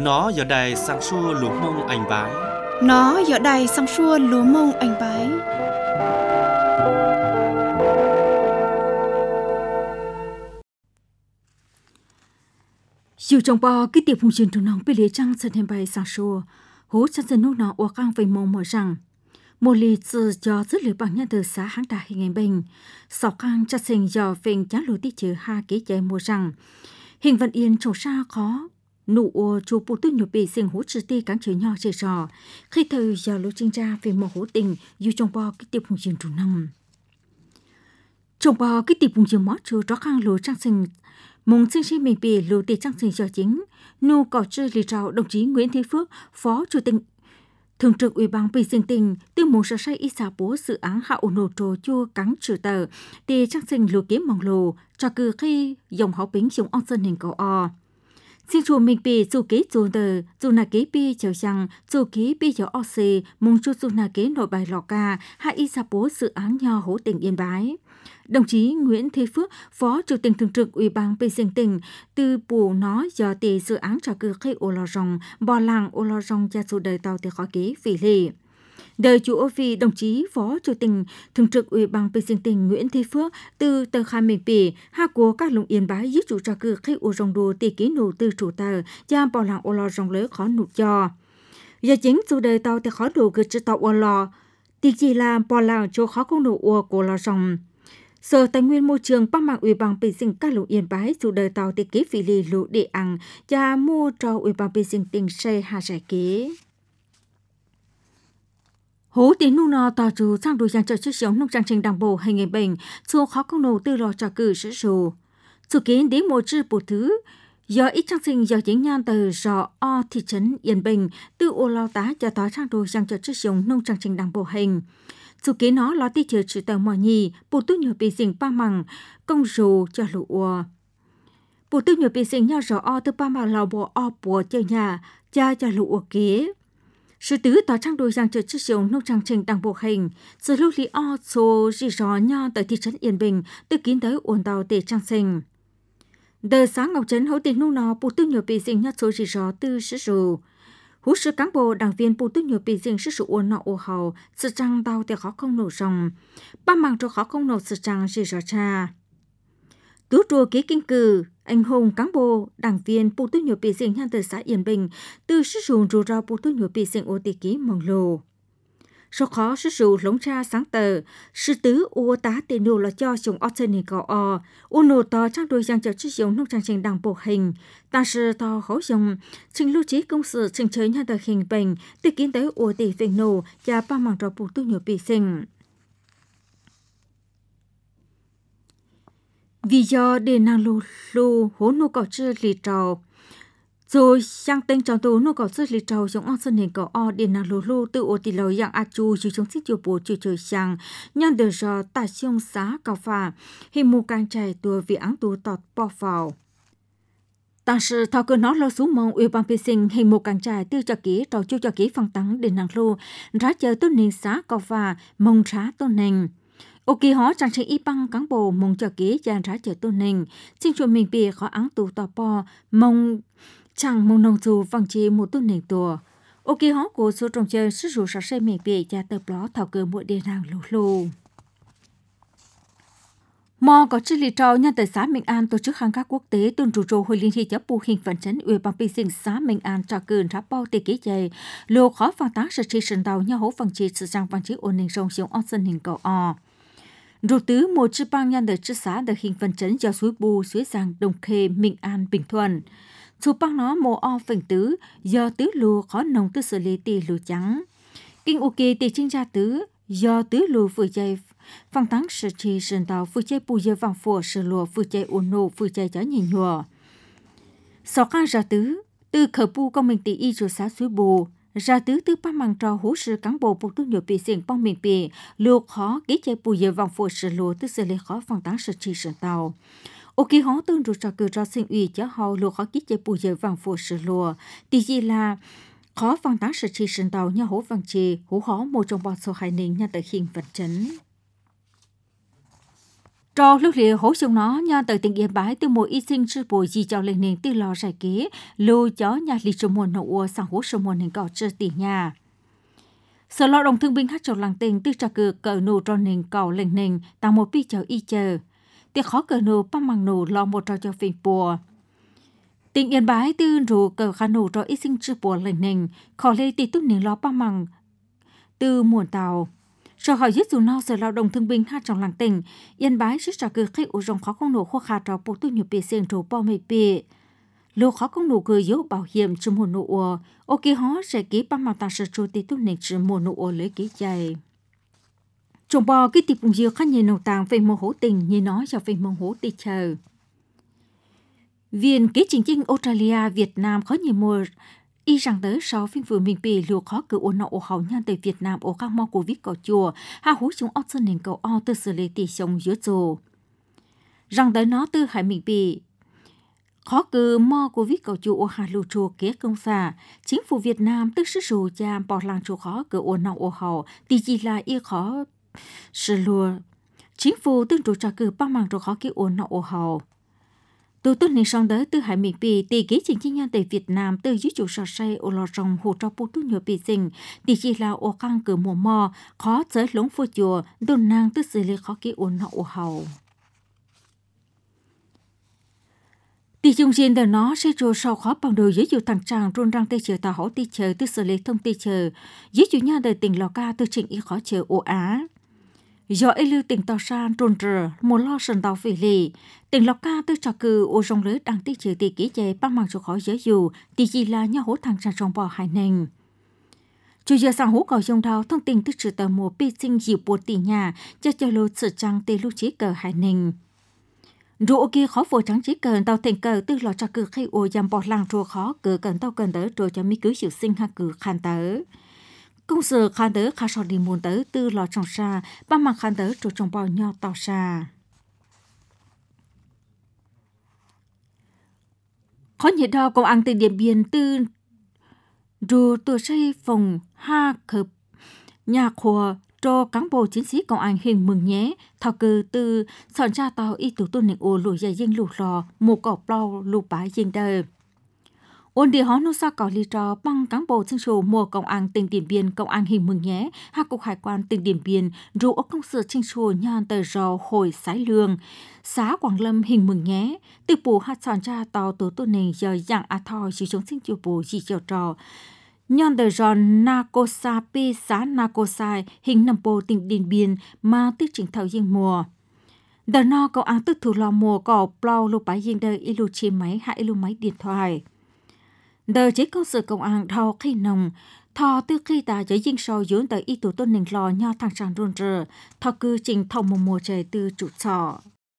Nó giờ đây sang xua lúa mông anh bái. Nó giờ đây sang xua lúa mông anh bái. Dù trong bò cái tiệp hùng truyền trong nòng bị lệ trăng sân thêm bài sang xua, hú chân sân nốt nọ ua căng về mông mở rằng một lì từ cho rất lửa bằng nhân từ xã hãng đại hình ảnh bình, sọ căng chân sân do phình chán lối tí chữ ha kế chạy mua rằng hình vận yên trồng xa khó nụ ua chú bù tư nhục bị sinh hú trừ ti cắn chữ nhỏ chữ sò khi thời giờ lối trinh ra về một hú tình dù trong bò cái tiệp hùng truyền trong nòng trong bò cái tiệp hùng truyền mót chú rõ khang lối trang sân mong sinh sinh mình bị lối tiệp trang sân cho chính nụ cỏ chơi lì trào đồng chí Nguyễn Thế Phước phó chủ tịch Thường trực Ủy ban Bình sinh tình từ một sở sai y xã bố dự án hạ ổn nổ trồ chua cắn trừ tờ để trang sinh lùa kiếm mong lồ cho cư khi dòng hảo bính dùng on sân hình cầu o. Xin chùa mình bị dù kế dù tờ dù là kế bi chào rằng dù kế bi chào o xê mong chú dù là kế nội bài lò ca hạ y xã bố dự án nho hỗ tỉnh Yên Bái. Đồng chí Nguyễn Thế Phước, Phó Chủ tịch Thường trực Ủy ban Bình sinh tỉnh từ bù nó do tỷ dự án cho cư khi ô lò rồng, bò làng ô lò rồng gia dù đời tàu thì khó kế vì lì. Đời chủ ô vì đồng chí Phó Chủ tịch Thường trực Ủy ban Bình sinh tỉnh Nguyễn Thế Phước từ tờ khai mình bì, hạ của các lũng Yên Bái giúp chủ cho cư khi ô rồng đồ tỷ ký nụ từ chủ tờ, gia bò làng ô lò rồng lớn khó nụ cho. Giờ chính dù đời tàu thì khó đủ gửi cho tàu ô lò, tỷ chỉ là bò làng cho khó công nụ ô của lò rồng. Sở Tài nguyên Môi trường Bắc Mạng Ủy ban Bình sinh các lũng Yên Bái dù đời tàu thì kế vị lì lũ địa ăn và mua cho Ủy ban Bình sinh tỉnh xây hạ giải kế. Hố tiến nụ nọ tòa chủ sang đùi dàn trợ chức sống nông trang trình đảng bộ hay ngày bệnh dù khó công nổ tư lò trả cử sử dù. Sự kiến đến một chư bộ thứ do ít trang sinh do chính nhan từ rõ o thị trấn Yên Bình từ ô lao tá cho tòa sang đùi dàn trợ chức sống nông trang trình đảng bộ hành. Dù kế nó lo tí chứa chữ tờ mò nhì, bộ tư nhiều bị sinh ba mằng, công rù cho lũ ua. Bộ tư nhiều bị sinh nhau rõ o từ ba mằng lào bộ o bùa chơi nhà, cha cho lũ ua kế. Sự tứ tỏ trang đôi giang trợ chức dụng nông trang trình đảng bộ hành, sự lưu lý o số rì rõ nhau tại thị trấn Yên Bình, từ kiến tới ổn tàu để trang sinh. Đời sáng Ngọc Trấn hỗ tiền nụ nọ, bộ tư nhiều bị sinh nhau số rì rõ từ sử dụng. Hú sư cán bộ đảng viên bộ tư nhiều bị riêng sức sự uốn nọ ô hầu, sự trăng đau thì khó không nổ rồng. Ba mạng cho khó không nổ sự trăng gì rõ cha. Tú trùa kế kinh cử, anh hùng cán bộ đảng viên bộ tư nhiều bị riêng nhân từ xã Yên Bình, từ sức dụng rù ra bộ tư nhiều bị riêng ô tì ký mong lồ. Số khó sức dụng lống cha sáng tờ, sư tứ ô tá tiền nụ là cho dùng ớt chân hình gạo o, ô nổ tỏ trang đôi giang trợ chức dụng nông trang trình đảng bộ hình, ta sư tỏ khó dùng, trình lưu trí công sự trình chơi nhân tờ hình bệnh, từ kiến tới ô tì vệnh nổ và ba mạng rõ bộ tư nhiều bị sinh. Vì do để nàng lù hố nô cỏ chư lì trào, rồi sang tên trong tù nô cỏ chư lì trào giống ong sân hình cỏ o để nàng lù từ ô tì lầu dạng a chu dù chống xích chiều bố chư trời sang, nhân đời do tài siêu xá cao phà, hình mù càng chạy tùa vì áng tù tọt bò vào. Tàng sự thao cơ nó lo xuống mong Ủy ban Bình sinh hình mù càng chạy tư cho kỹ trò chu cho kỹ phong tắng để nàng lù, rá chờ tôn nền xá cao phà, mong rá tôn nền. Ô kỳ hóa trang trình y băng cán bộ mong cho kế dàn rá chờ tôn nền, xin chùa mình bìa khó áng tù tò bò, mong chẳng mong nông dù văng chế một tôn nền tùa. Ô kỳ hóa của số trồng chơi sức rủ sạc xây mình bìa cha tập ló thảo cơ mỗi đề nàng lù. Mò có chức lý trao nhân tại xã Minh An tổ chức hàng các quốc tế tuần rủ rồ hồi liên hệ chấp bù hình phản chấn Ủy ban Bình sinh xã Minh An trả cơn ráp bao tê kế dày, lô khó phản tác sự trị sân tàu nhau hố phản chế sự sang phản chế ổn định rong xuống ong sân hình cầu o. Rủ tứ một chư bang nhân tại chư xã được hình phản chấn do suối bù, suối giang, Đồng Khê, Minh An, Bình Thuận. Chư bang nó mồ o phản tứ do tứ lù khó nồng tư xử lý tì lù trắng. Kinh ô kê tì trinh gia tứ do tứ lù vừa chạy phang táng sự trì sân tàu vừa chạy bù dơ vàng phổ sự lùa vừa chạy ổn nộ vừa chạy chó nhìn nhùa. Sáu khang ra tứ, từ khởi bù công mình tỷ y chủ xã suối bù, ra tứ tứ ba mang trò hú sự cán bộ bộ tư nhiều bị xiềng bong mình bì, lùa khó ký chạy bù dơ vàng phổ sự lùa tư xử lý khó phang táng sự trì sân tàu. Ô kỳ hóa tương rụt trò cử ra sinh ủy chó hầu lùa khó ký chạy bù dơ vàng phổ sự lùa, tỷ gì là khó phang táng sự trì sân tàu nhau hố vàng trì, hú khó một trong bọn số hai ninh nhà tới hình vật chấn. Trò lúc lìa hỗ sung nó nha từ tỉnh Yên Bái từ mùa y sinh sư bùi gì cho lên nền từ lò giải kế lưu chó nhà lì trộm mùa nậu sang hỗ sung mùa nền cỏ chơi tỉ nhà. Sở lao động thương binh hát trò làng tình từ trà cử cờ nụ trò nền cỏ lên nền tạo một pi chờ y chờ. Tiệc khó cờ nụ băm bằng nụ lo một trò cho phình bùa. Tỉnh Yên Bái từ rủ cờ khá nụ trò y sinh sư bùa lên nền khó lê tì túc nền lo băm bằng từ muộn tàu. Rồi hỏi giúp dù nó sở lao động thương binh hát trong làng tỉnh, Yên Bái sức trả cử khách ủ rộng khó công nổ khô khá trò bộ tu nhiều bề xương trổ bò mê bề. Lô khó công nổ cử yếu bảo hiểm trong mùa nụ ua, ô kì hó sẽ ký băm mà ta sở trô tì tu nền trong mùa nụ ua lấy ký chạy. Trong bò ký tịp bụng dưa khá nhiều nông tàng về mô hỗ tình như nó cho về mô hỗ tì chờ. Viện kế chính chính Australia Việt Nam khó nhiều mùa y rằng tới sau phim vừa mình bị lùa khó cử ôn nọ ổ hậu nhân tới Việt Nam ổ các mò của vít cỏ chùa ha hú chúng ớt sơn nền cầu o từ xử lý tỷ sông dưới rồ rằng tới nó từ hải mình bị khó cử mò của vít cỏ chùa ổ hà lù chùa kế công xà chính phủ Việt Nam tức sức rù cha bỏ làng chùa khó cử ôn nọ ổ hậu tỷ chỉ là y khó sự lùa chính phủ tương chủ trả cử ba màng chùa khó cái ôn nọ ổ hậu. Từ tuần này sang tới từ hải miền bì tỷ kế chính nhân tại Việt Nam từ dưới chủ sở say ô lò rồng hồ trò bút tu nhiều bì sinh tỷ chỉ là ô căng cử mùa mò khó giới lống phô chùa đồn nàng từ xử lý khó kỹ ổn nọ ô hậu. Tỷ chung riêng đời nó sẽ trồ sau khó bằng đồ dưới chủ thằng tràng rôn răng tê chờ tàu hỗ tê chờ từ xử lý thông tê chờ dưới chủ nhân đời tỉnh Lào Ca từ trình y khó chờ ô Á. Do ấy lưu tỉnh tàu san trôn rờ một lo sần tàu về lì tỉnh Lào Ca từ trò cử ô rong lưới đang tích trừ tỷ kỹ chế băng bằng chỗ khó giới dù tỷ chỉ là nhau hỗ thằng tràn trong bò hải nền. Chủ giờ sang hỗ cỏ dòng thao thông tin từ trừ tàu mùa bê sinh dịu bột tỷ nhà cho lô sự trăng tê lưu chế cờ hải nền. Rượu kia khó phổ trắng chế cờ tàu thành cờ từ lò trò cử khay ô dằm bọt làng rùa khó cờ cần tàu cần tới rồi cho mi cứ chịu sinh ha cử khăn tới. Công sự khăn tới khá sọ đi muôn tới từ lò trồng xa, ba mặt khăn tới rồi trồng bò nho tàu xa. Khó nhiệt đo công an từ Điện Biên từ rùa tùa xây phòng ha khớp nhà khùa cho cán bộ chiến sĩ công an hình mừng nhé. Thảo cử từ soạn ra tàu y tủ tôn nền ô lùi dài dân lù lò, một cọc bao lù bái dân đời. Ôn địa hóa nô sa cỏ lì trò băng cán bộ sinh số mùa công an tỉnh Điện Biên công an hình mừng nhé hạ cục hải quan tỉnh Điện Biên rủ ở công sự sinh số nhan tờ rò hồi sái lương xã Quảng Lâm hình mừng nhé từ bù hạt sản ra tàu tổ tôn nền giờ dạng a thò chỉ chống sinh chiều bù chỉ chiều trò nhan tờ rò Nakosa P xã Nakosai hình nằm bồ tỉnh Điện Biên mà tích trình thảo riêng mùa. Đợt no công an tức thủ lò mùa cỏ plau lô bái riêng đời ilu chi máy hạ ilu máy điện thoại. Đời chế công sự công an thao khi nồng, thò từ khi ta giới dinh sâu dưỡng tới y tủ tôn nền lò nho thằng sàng rôn rờ, thò cư trình thông một mùa trời từ trụ sọ.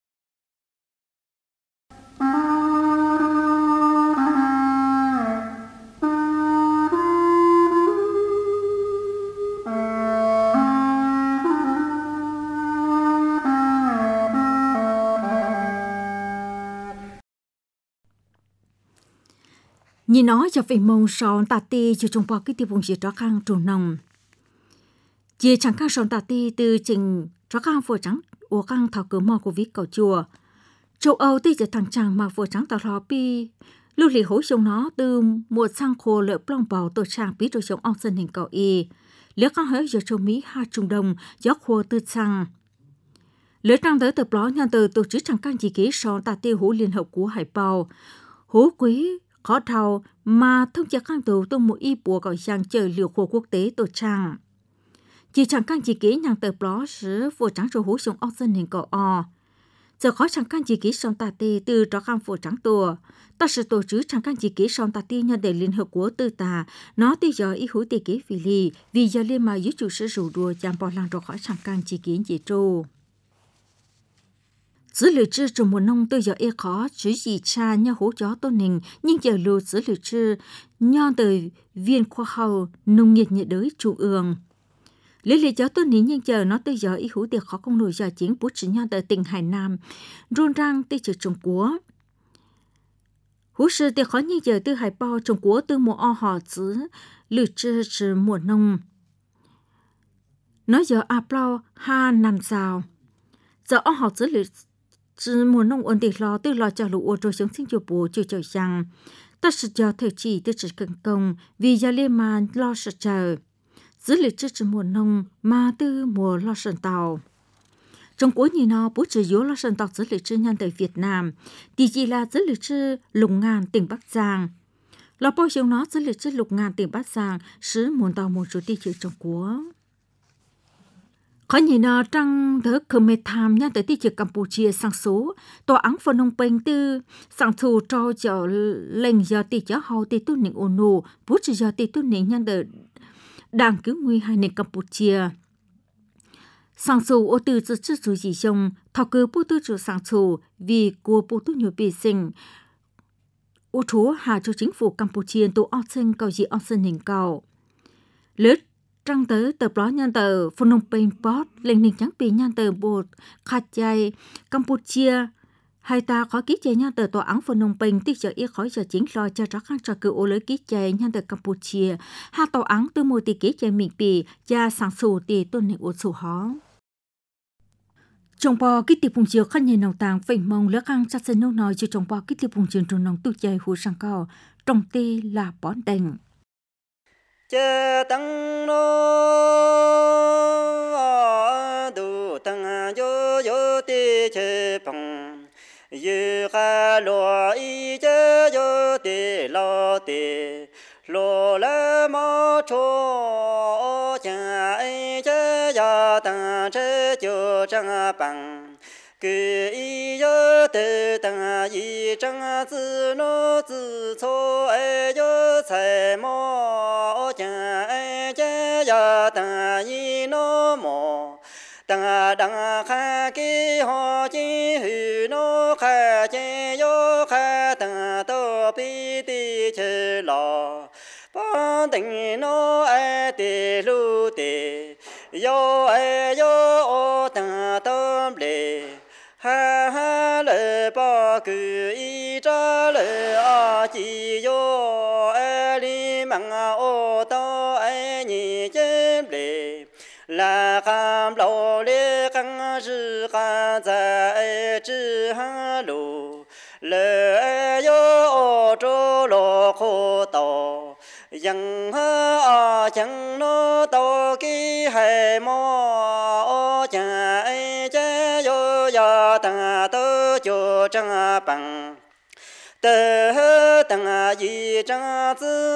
Nhìn nói cho về mông sòn tà ti cho trong bao cái tiêu vùng gì đó khang trồn nồng. Chỉ chẳng khang sòn tà ti từ trình đó khang phổ trắng của khang thảo cử mò của vít cầu chùa. Châu Âu ti chỉ thằng chàng mà phổ trắng tàu lò pi. Lưu lì hối trong nó từ mùa sang khô lợi plong bào tổ chàng bí rồi trong ông sân hình cầu y. Nếu khang hơi giờ châu Mỹ hai Trung Đông gió khô từ sang. Lưỡi trăng tới tập ló nhân từ tổ chức chẳng khang chỉ ký sòn tà ti hữu liên hợp của Hải Bào. Hú quý khó thao mà thông chắc khang tù tôi một y bùa gọi sang chờ liều khổ quốc tế tổ trang. Chỉ chẳng khang chỉ ký nhàng tờ bló sứ phổ trắng rồi hú xuống ốc dân hình cỏ o. Giờ khó chẳng khang chỉ ký son tà tê từ đó khang phổ trắng tùa. Ta sự tổ chức chẳng khang chỉ ký son tà tê nhân để liên hợp quốc tư tà. Nó tí giờ y hú tê ký vì lì vì giờ lên mà dưới chủ sử rủ đùa chạm bỏ làng rồi khó chẳng khang chỉ ký gì trô. Dữ liệu trư trong mùa nông tôi giờ e khó chứ gì cha nhau hỗ chó tôn nình nhưng giờ lưu dữ liệu trư nhau từ viên khoa học nông nghiệp nhiệt đới trung ương. Lý lịch chó tôn nình nhưng giờ nó tôi giờ y hữu tiệc khó công nổi giờ chính bút chỉ nhau từ tỉnh Hải Nam rôn răng tây trừ Trung Quốc. Hữu sư tiệc khó nhưng giờ từ Hải Bao Trung Quốc từ mùa o họ dữ liệu trư trừ mùa nông. Nó giờ a plau ha nằm rào. giờ ông học dữ liệu chỉ muốn nông ổn định lo từ lo cho lũ rồi sống sinh chùa bố chưa trời sang ta sẽ cho thời chỉ từ chỉ cần công vì gia liên mà lo sợ chờ dữ liệu chỉ muốn nông mà từ mùa lo sân tàu trong cuối như nó bố chỉ yếu lo sân tàu dữ liệu chỉ nhân tại Việt Nam thì chỉ là dữ liệu chỉ Lục Ngạn tỉnh Bắc Giang lo bao nhiêu nó dữ liệu chỉ Lục Ngạn tỉnh Bắc Giang sứ muốn tàu một số địa chỉ trong quốc có nhìn nó trong thứ Khmer Tham nha tới thị trường Campuchia sang số tòa án Phnom Penh tư sang thủ cho lệnh giờ tỷ cho hậu tỷ tu nịnh ONU bố chỉ giờ tỷ tu nịnh nhân tới đang cứu nguy hai nền Campuchia sang số ô tư dự trữ dù gì trong thọ cứ bố tư chủ sang số vì của bố tư nhiều bị sinh ô chúa hạ cho chính phủ Campuchia tổ ốc sinh cầu gì ốc sinh hình cầu lết trang tờ tờ báo nhân tờ Phnom Penh Post lên nền trắng bị nhân tờ bột khát chay Campuchia hai ta có ký chế nhân tờ tòa án Phnom Penh tích trợ ý khỏi giờ chính lo cho các khán trò cựu ô lưới ký chế nhân tờ Campuchia hai tòa án từ một tỷ ký chế mình bị cha sáng sủ tỷ tuần này ô sủ hó trong bò kích tiệp vùng chiều khăn nhìn nòng tàng phình mông lỡ khăn sát sân nô nói cho trong bò kích tiệp vùng chiều trong nòng tu chạy hú sang cao trong tê là bón đành chớ tăng nô đủ tăng yo yo tê chê bằng yu kha lo y chớ yo tê lo la ma cho cha ai chớ ya tăng chớ cho trang bằng cứ y yo tê tăng y trang zư nô zư cho ai yo sai mo cha ai chớ ya tăng y nô mo tăng đăng kha ki ho chi hư nô kha che yo kha tăng tô pi ti chê lo ban tình nô ai ti lu ti yo ai yo o tăng tâm lệ ha ha lệ ba cứ y tra lệ a chi yo ai li mang o to ai nhị chém lệ là cam lâu lệ căng sư căng在之哈路lệ yo trô lô khô tàu yang ha chẳng nó tàu kí hay mò cha ai cha yo ya ta tơ cho trang bằng tơ tăng y trang tư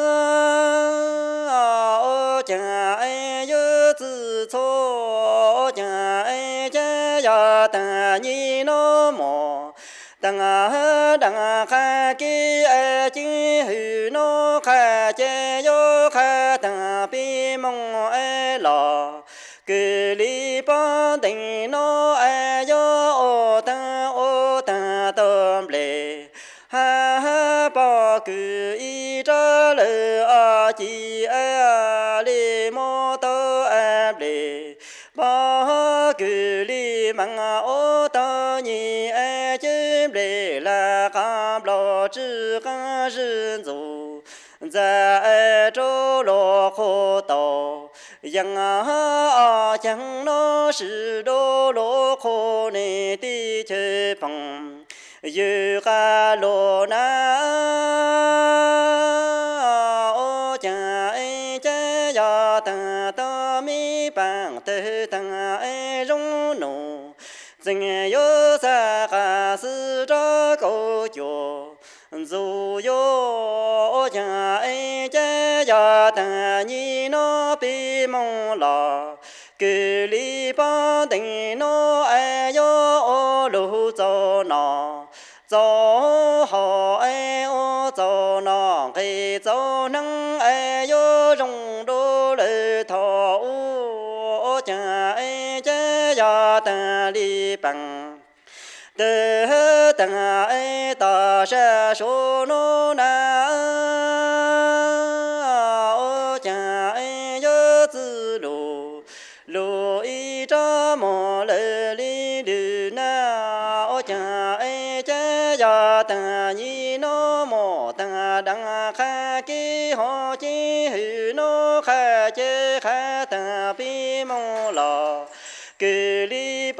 cha ai yo tư cho cha ai cha ya ta ni nó mò đăng kha ki ai chi hư nó kha che yo kha tăng pi mong ai lo cứ li ban tình nó ai yo ô ta tâm lệ ha ha ba cứ y tra lệ a chi ai li mo tơ ai lệ ba cứ li mang ô ta ni ai chém lệ là cam lo chữ cam sinh dù在周罗口道，yang chẳng nó是罗罗口内的切碰，有个罗那哦讲哎这呀等到米帮的等哎容奴，真有啥个是这个脚。dù yo cha ai cha ya ta ni no bi mong la cứ li ba tình no ai yo o lu zo na zo ho ai o zo na cái zo năng ai yo rong đô lệ thọ o cha ai cha ya ta li bằng tơ tăng ai ta sẽ số nó na ô cha ai nhớ tư lù lù y cha mò lệ li lù na ô cha ai cha ya ta ni nó mò ta đăng kha ki ho chi hư nó kha che kha ta pi mong lo cứ li ba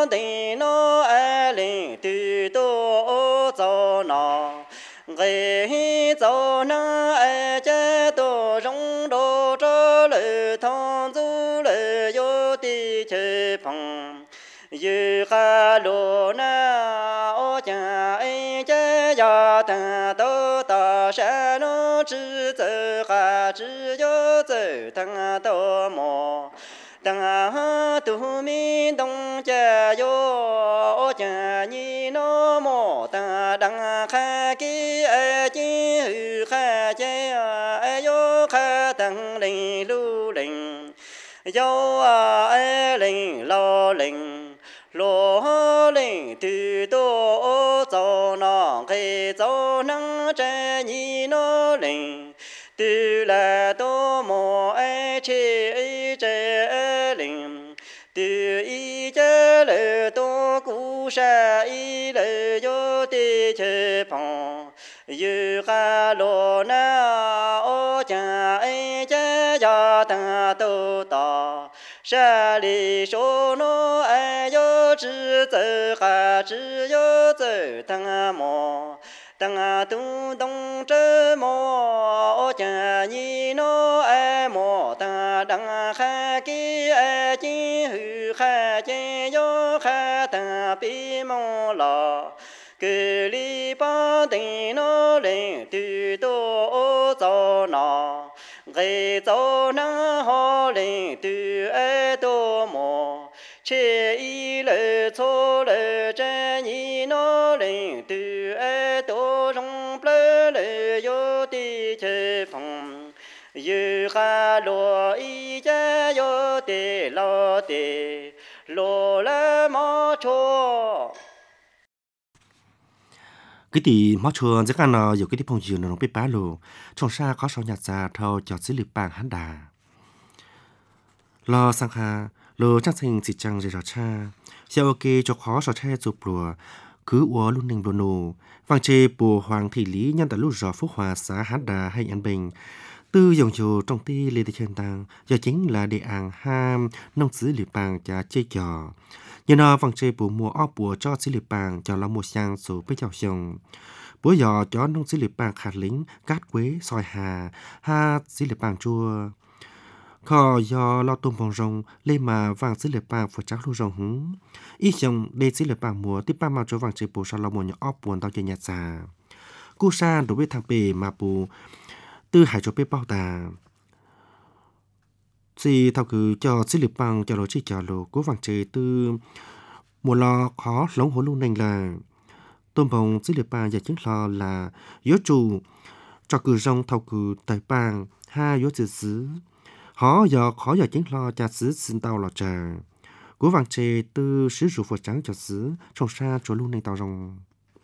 đi nó ai lên từ tô cho nó người cho nó ai cha tô rong đô cho lời thong du lời vô đi chơi phong yêu ca lô na ô cha ai cha ya ta tô ta sa nó chỉ tự ca chỉ yo tự thằng tô mò đằng tu mi đông cha yo cha ni no mo ta đằng kha ki a chi hư kha cha a yo kha tăng linh lu linh yo a linh lo linh lo linh tu do zo na ke zo nang cha ni no linh tu la do mo a chi cha linh tu y cha le do cu sa y le yo ti che phong yu ga lo na o cha ai cha ya ta do ta sa li sho no ai yo zhi zhe ha zhi yo zhe tang mo tang tu dong zhe mo cha ni no ai mo ta dang ha ki ai ji hu ha ji yo ha ta bi mo la que li ba de no le tu do zo na ge zo na ho le tu e do mo che y le cho le zhen ni no le tu e do rong ple le yo ti che phong yu ha lo y ja yo de lo la mo cho cái thì máu chua rất là nó nhiều cái thì phong dừa nó biết bá lù trong xa có sau nhạt già thâu cho dữ liệu bảng hắn đà lo sang hà lô chắc thành chỉ chẳng gì rõ cha xe ok cho khó sợ che chụp lùa cứ uo luôn nình luôn nù vàng chê bùa hoàng thị lý nhân tại lúc rõ phúc hòa xã hắn đà hay an bình tư dòng chiều trong ti lê thị trên tàng do chính là đề án ham nông dữ liệu bảng cho chơi trò nhờ nó vàng chê bùa mùa óp bùa cho dữ liệu bảng cho nó một sang số với chào chồng bữa giờ cho nông dữ liệu bảng khát lính cát quế soi ha dữ liệu bảng chua khó do lo tôm bông rồng lên mà vàng dữ liệu bảng phụ trách lưu rồng hứng ít chồng để dữ liệu bảng mùa tiếp ba màu cho vàng chê bùa sau lo một nhỏ óp buồn tao chơi nhạt già cú sa đối với thằng bể mà bù tư hải cho bê bao tà thì thao cứ cho dữ liệu bảng cho nó chỉ cho lô cố vàng chê tư mùa lo khó lống hổ luôn nành là tôm bông dữ liệu bảng giờ chính lo là yếu chủ cho cứ rong thao cứ tài bảng ha yếu chữ xứ họ giờ khó giờ chính lo cho xứ xin tao là trà cố vàng chê tư sứ rủ phật trắng cho xứ trong xa cho luôn nành tao rong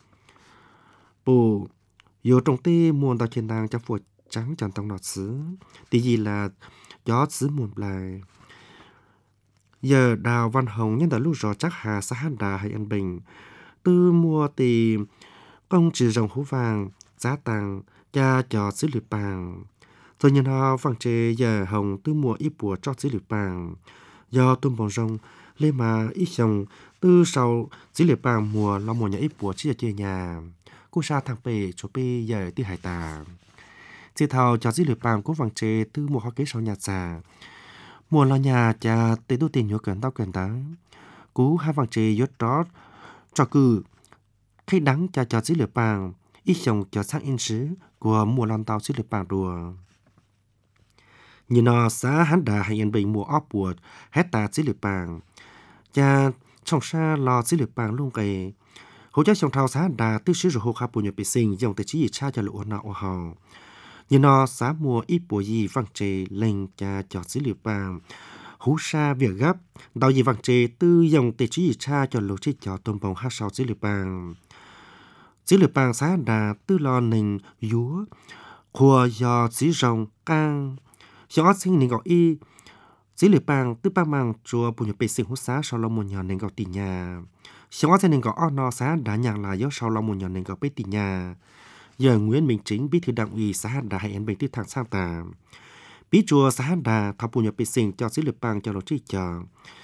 bù yếu trong tê muôn tao trên đàng cho phật trắng chẳng tông nọt xứ tí gì là gió xứ muôn lại giờ đào văn hồng nhân đã lúc rõ chắc hà xã hàn đà hay an bình tư mua tì công trừ rồng hú vàng giá tàng cha cho xứ liệu bàng rồi nhân họ vàng chê giờ hồng tư mua ít bùa cho xứ liệu bàng do tôm bông rồng lên mà ít chồng tư sau xứ liệu bàng mùa lo mùa nhà ít bùa chỉ ở chơi nhà cú sa thằng bể chỗ bê giờ tư hải tà chỉ thầu cho dữ liệu bảng của vàng chê tư mùa hoa kế sau nhà già mùa lo nhà cha tế đô tiền nhớ cần tao cần tá cú hai vàng chê yết đó cho cử khi đắng cho dữ liệu bảng ít chồng cho sang in sứ của mùa lon tàu dữ liệu bảng đùa như nó xã hắn đà hay yên bình mùa óp buộc hết tà dữ liệu bảng cha trong xa lo dữ liệu bảng luôn kề hỗ trợ trong thao xã đà tư sứ rồi hô khá bùa nhập bị sinh dòng tới chỉ cha cho lụa nọ hò như nó xã mùa ít bùa gì vàng chê lên cha cho dữ liệu bảng hú sa việc gấp đào gì vàng chê tư dòng tới chỉ cha cho lụa chỉ cho tôm bông hát sau dữ liệu bảng xã đà tư lo nình dúa khua do dữ rồng cang do sinh nình gọi y dữ liệu bảng tư ba mang chùa bùa nhập bị sinh hú xã sau lo một nhỏ nình gọi tỉ nhà xong sẽ nên có ono xã đã nhận là do sau lòng một nhỏ nên có biết tỉ nhà giờ Nguyễn Minh Chính bí thư đảng ủy xã Hàn Đà hay anh bình tư thằng sang tà bí chùa xã Hàn Đà thao bùa nhập bị sinh cho dữ liệu bảng cho nó chỉ chờ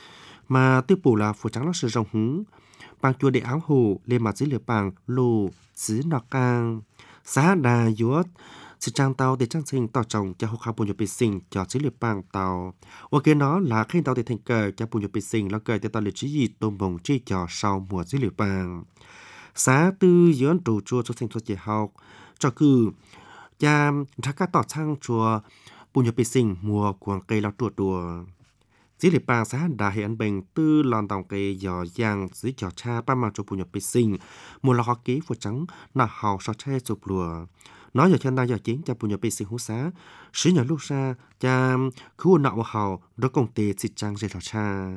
mà tiêu bù là phụ trắng nó sự rộng hứng bằng chùa để áo hồ lên mặt dưới lửa bằng lù xứ nọ càng xã đà yuốt sự trang tàu để trang sinh tàu trồng cho học bùn nhục bị sinh cho dưới lửa bằng tàu ok nó là khi tàu để thành cờ cho bùn nhục bị sinh nó cờ cho tàu lửa chỉ gì tôm bồng chi cho sau mùa dưới lửa bằng xã tư dưỡng trụ chùa cho sinh cho trẻ học cho cử cha thác cá tỏ sang chùa bùn nhục bị sinh mùa cuồng cây lao tuột đùa dưới lì bang xã đã hiện bình tư lòn tòng cây giò giang dưới giò cha ba mang cho bùn nhục bị sinh mùa lò ký phụ trắng nà hào so che chụp lùa nói giờ chân ta giờ chiến cho bùn nhục bị sinh hú xá sử nhỏ lúc xa cha khu nọ hào đó công ty xịt trang dây giò cha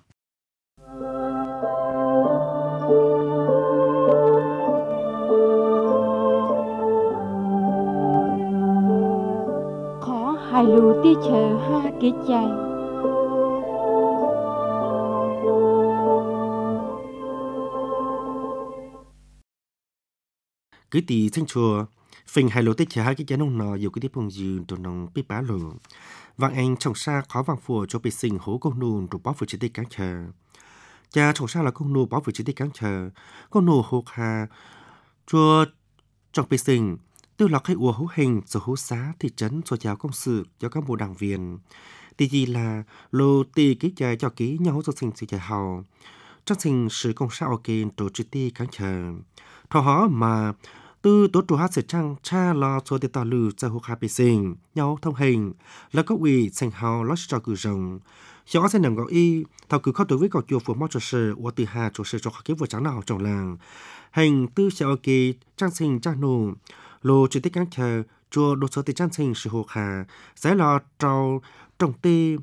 khó hai lù ti chờ ha kế chạy cứ tì thanh chùa phình hai lô tết chả hai cái chén nông nọ dù cái tiếp phong dư đồ nông bị bá lù vàng anh trồng xa khó vàng phùa cho bị sinh hố công nù rồi bó phụ chỉ tích cán chờ cha trồng xa là công nù bó phụ chỉ tích cán chờ công nù hộp hà chùa trong bị sinh tư lọc hay ua hố hình rồi hố xá thị trấn cho giáo công sự cho các bộ đảng viên tí gì là lô tì ký chạy cho ký nhau cho sinh sự chạy hào trong sinh sự công sao kênh tổ chức ti cán chờ thọ hó mà từ tổ chủ hát sẽ trang cha lo cho để tạo lử cho hụt hạ bị sinh nhau thông hình là có ủy thành hào lót cho cử rồng rõ sẽ nằm gạo y thảo cử khó đối với cậu chùa phù mong cho sự của từ hà chủ sự cho khắc vừa trắng nào trong làng hành tư sẽ ok trang sinh trang nụ lô chỉ tích cán chờ chùa đồ số từ trang sinh sự hụt hạ sẽ lo trâu trồng tê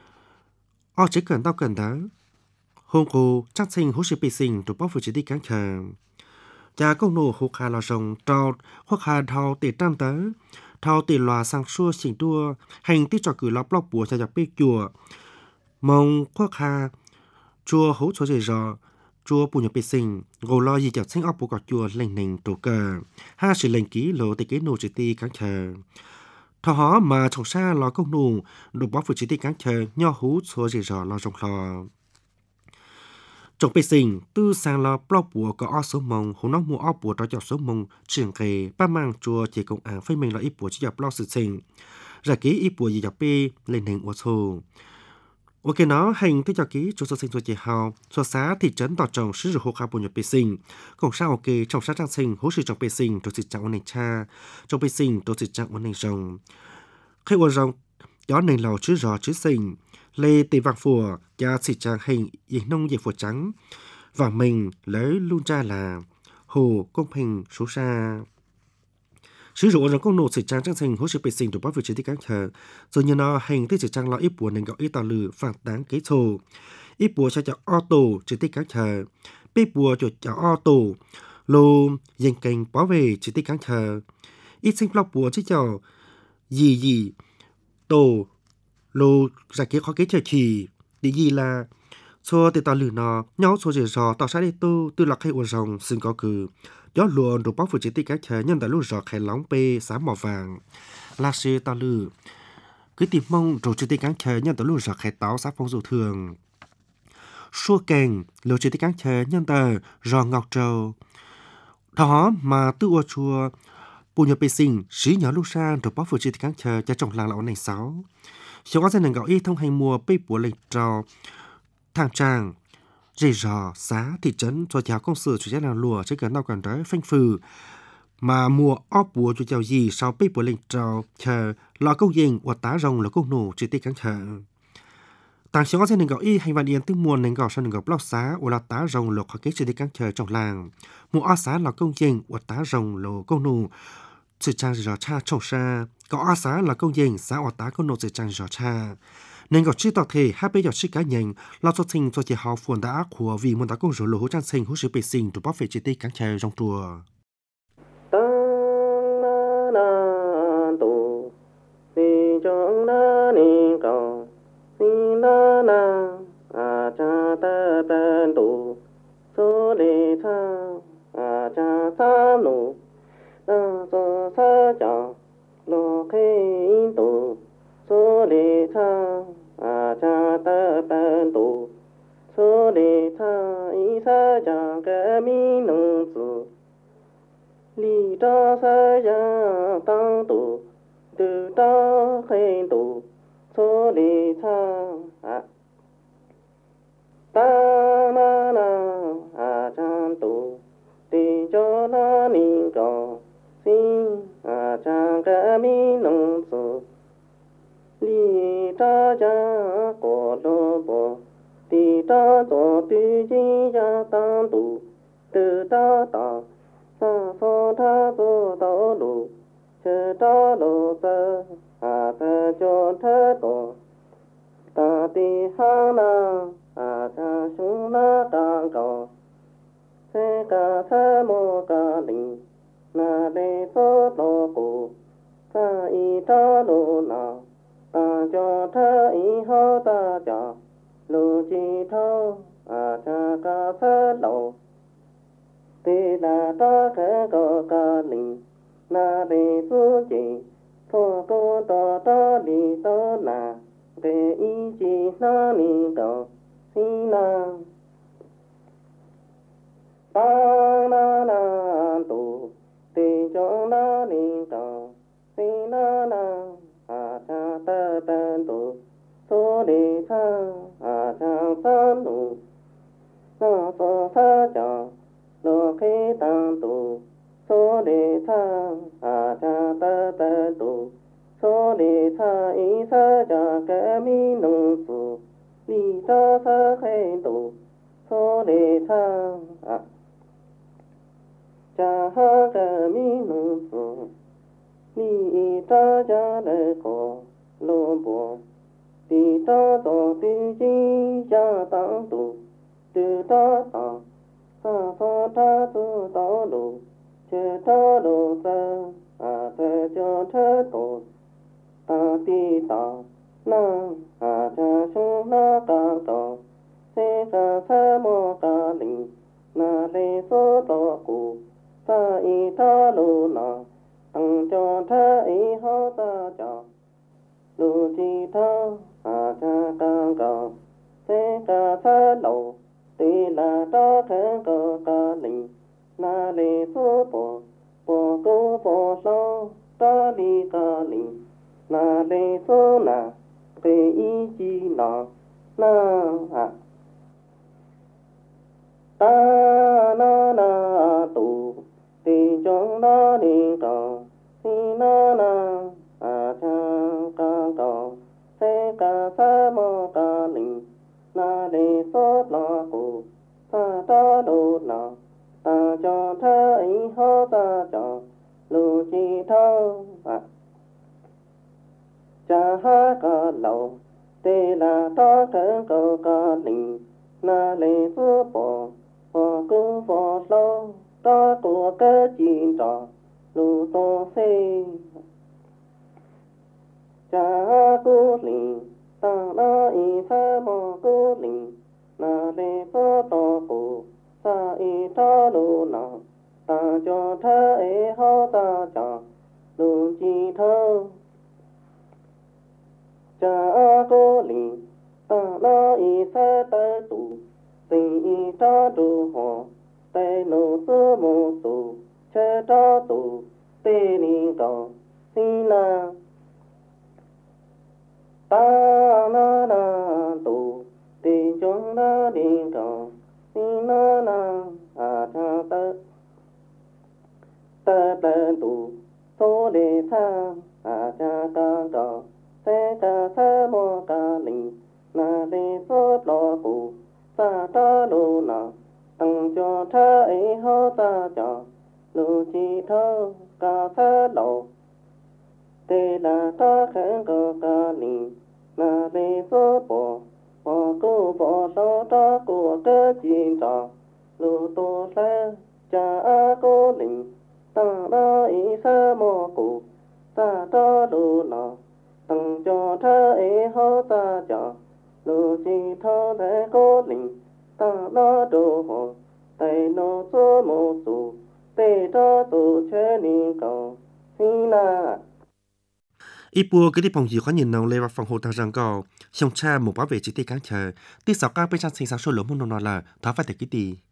o chỉ cần tao cần đó hôm cô trang sinh hút sự bị sinh rồi bóc vừa chỉ tích cán chờ cha công nô hụt hà là rồng trâu hoặc hà thao để trang tới thao để loa sang xua xỉn đua hành tí cho cử lọc lọc bùa cho giặc bê chùa mong hoặc hà chùa hỗ cho dễ dò chùa bùa nhập bê sinh gồ lo gì chặt sinh ốc bùa cọt chùa lành nành tổ cờ ha sự lành ký lộ để kế nô chỉ ti cán chờ thọ hó mà trồng xa lo công nô đục bó phụ chỉ ti cán chờ nho hú cho dễ dò lo rồng lò trong bề sinh tư sang lo plau bùa có o số mông hồ nó mua o bùa đó cho số mông trường kề ba mang chùa chỉ công án phê mình là ít bùa chỉ dập lo sự sinh ra ký ít bùa gì dập bê lên hình ô tô ok nó hành tới cho ký cho số sinh cho chị hào cho xã thị trấn tỏ trồng sử dụng hộ khá bùa nhập bề sinh còn sao ok trong xã trang sinh hỗ sự trong bề sinh cho sự trạng ổn định cha trong bề sinh cho sự trạng ổn định rồng khi ổn rồng gió nền lầu chứ rò chứ sinh lê tì vàng phùa cha xịt trang hình yên nông về phùa trắng vàng mình lấy luôn ra là hồ công hình số xa sử dụng rằng công nộ xịt trang trang sinh hỗ trợ bề sinh được bắt vị trí các thờ rồi như nó hành tới xịt trang lo ít bùa nên gọi ít tàu lử phản tán kế thù ít bùa cho ô tô chỉ tích các thờ bê bùa cho ô tô lô dành cành bảo vệ chỉ tích các thờ ít sinh lọc bùa chứ cho gì tổ lô ra kế khó kế trời chỉ để gì là cho để tao lử nó nhau cho dễ dò tao sẽ đi tu tư lạc hay uổng rồng xin có cử gió luồn được bóc phụ chỉ tích các trời nhân tại lúc giọt khai lóng bê sáng màu vàng là sư tao lử cứ tìm mong rồi chỉ tích các trời nhân tại lúc giọt khai táo sáng phong dụ thường xua kèn lô chỉ tích các trời nhân tại giò ngọc trầu đó mà tư ua chùa bùa nhập bê sinh sĩ nhỏ lúc sang rồi bóc phụ chỉ tích các trời cho trong làng lão này sáu sau đó sẽ nâng gạo y thông hành mùa bê bùa lịch trò thang trang dây rò xá thị trấn cho cháu công sự chủ chế nào lùa chứ cần nào cần tới phanh phừ mà mùa óp bùa cho cháu gì sau bê bùa lịch trò chờ lò câu dình hoặc tá rồng là câu nổ chỉ tích cắn chờ tàng sau đó sẽ nâng gạo y hành văn yên tức mùa nâng gạo sau nâng gạo blog xá hoặc là tá rồng lục hoặc kết chỉ tích cắn chờ trong làng mùa óp xá là câu dình hoặc tá rồng là câu nổ sự trang dây rò cha trồng xa có óp xá là câu dình xá hoặc tá câu nổ sự trang dây rò cha nên gọi chữ tao thể hai bây giờ chữ cá nhân lo cho sinh cho chị họ phồn đã của vì muốn đã công rồi lỗ trang sinh hỗ trợ bề sinh tụi bác về chỉ tích cán chơi trong chùa sa giang cái mi nông sự lý ra sa giang tăng tu từ ta khen tu số lý sang ta na na chan tu ti cho na ni go xin chan cái mi nông sự lý ta giang có lo bo ti ta to ti ji ya tăng tu từ ta ta sa so tha so tao lu chơ ta lu sơ ta cho thơ to ta ti ha na cha su na ta go se ca sa mo ca li na le so to ku sa i ta lu na ta cho thơ i ho ta cha lu chi thâu cha ca sa lo tê là ta khẽ có ca linh na đề su chi thô cô ta đi to na đề ý chi na ni go si na ta na tu tê cho na ni go si na cha ta tu số đề sa cha san tu sa so sa cha lo khi tăng tu số đề sa cha ta tu số đề sa ý sa cha cái mi nông su li ta sa khen tu số đề sa cha ha cái mi nông su li ta cha để có lo bo ti ta to ti chi cha tăng tu từ ta ta sa so tha su tao lu chơ ta lu sa thơ cho thơ tổ ta ti ta na cha su na ca to se ca sa mo ca li na le so to ku sa i ta lu na tăng cho thơ i ho ta cha lu chi ta cha ca ca se ca sa lu tê là ta khẽ có ca linh na lê số bỏ cô bỏ lo ta đi ca linh na lê số na về ý chi na ta na tu tê trong na đi ca si na cha ca se ca sa mo ca linh na đề so la ku sa ta do na ta cho tha ý ho ta cho lu chi thâu cha ha ca lâu tê là ta khẽ có ca linh na lê số bỏ cô bỏ lo ta của cái chi trò lu to se cha cô linh ta na i sa mo cô linh na lê so to cô sa i ta lu na ta cho tha e ho ta cha lu chi thơ cha cô linh ta na i sa ta tu tình i ta tu ho tê nô sơ mô tu chê ta tu tê ni co si na ta na tu ti chong na đi co si na cha ta tu số đề sa cha ca co se ca sa mo ca linh na đề số lo ku sa ta lu na tăng cho tha ấy ho ta cho lu chi thơ ca sa lo tê là ta khẽ có ca linh na đề số bỏ cô bỏ lo ta của cái chi trò lu tô sa cha cô linh ta na ý sa mo cụ ta ta lu na tăng cho tha ấy ho ta cho lu chi thơ thế cô linh ta na đồ ho tay nó số mô su tê ta tu chế ni cầu si na ít bùa cái đi phòng gì có nhìn nào lên vào phòng hồ tàng rằng có xong cha một bảo vệ chỉ tay cán chờ tí sáu cao bên trong sinh sáng số lỗ môn nó là tháo phải để cái gì